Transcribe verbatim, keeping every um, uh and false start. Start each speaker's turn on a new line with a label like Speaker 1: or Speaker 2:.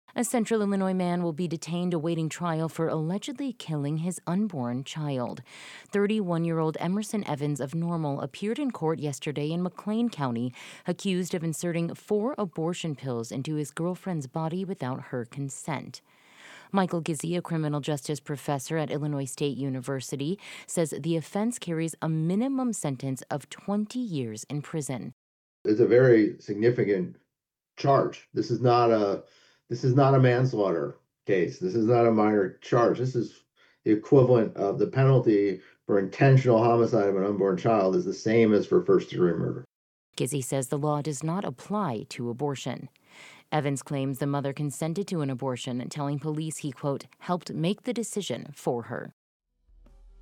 Speaker 1: A Central Illinois man will be detained awaiting trial for allegedly killing his unborn child. thirty-one-year-old Emerson Evans of Normal appeared in court yesterday in McLean County, accused of inserting four abortion pills into his girlfriend's body without her consent. Michael Gizzi, a criminal justice professor at Illinois State University, says the offense carries a minimum sentence of twenty years in prison.
Speaker 2: It's a very significant charge. This is not a this is not a manslaughter case. This is not a minor charge. This is the equivalent of the penalty for intentional homicide of an unborn child is the same as for first degree murder.
Speaker 1: Gizzi says the law does not apply to abortion. Evans claims the mother consented to an abortion, telling police he, quote, helped make the decision for her.